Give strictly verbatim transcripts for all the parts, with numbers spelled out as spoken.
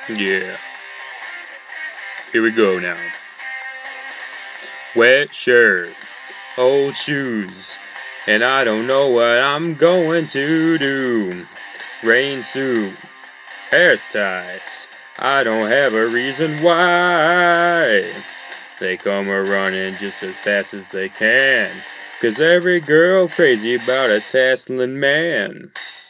Yeah, here we go now. Wet shirt, old shoes, and I don't know what I'm going to do. Rain suit, hair ties, I don't have a reason why. They come a running just as fast as they can, 'cause every girl crazy about a tasseling man.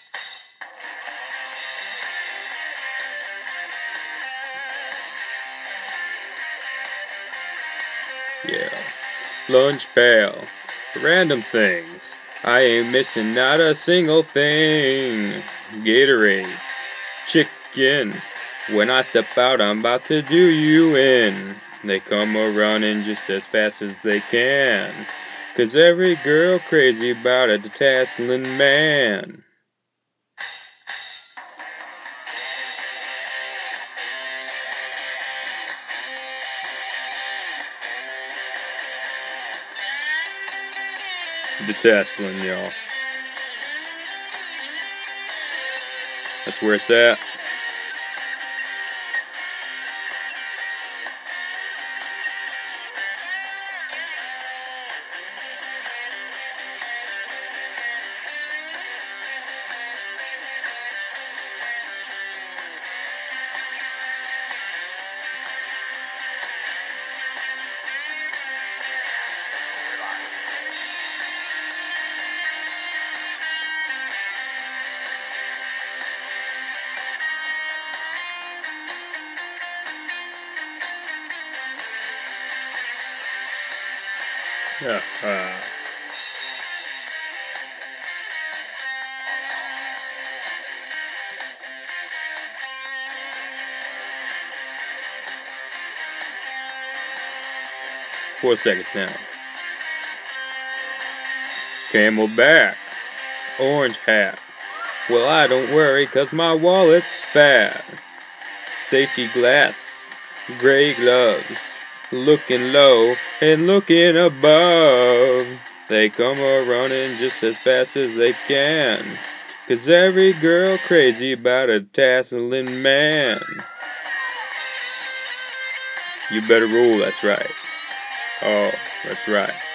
Yeah. Lunch pail, random things. I ain't missing not a single thing. Gatorade, chicken. When I step out, I'm about to do you in. They come a running just as fast as they can, 'cause every girl crazy about a tasseling man. The tasseling, y'all. That's where it's at. Yeah. Uh, four seconds now. Camelback, orange hat. Well, I don't worry, 'cause my wallet's fat. Safety glass, gray gloves, looking low and looking above. They come a running just as fast as they can, 'cause every girl crazy about a tasseling man. You better rule, that's right. Oh, that's right.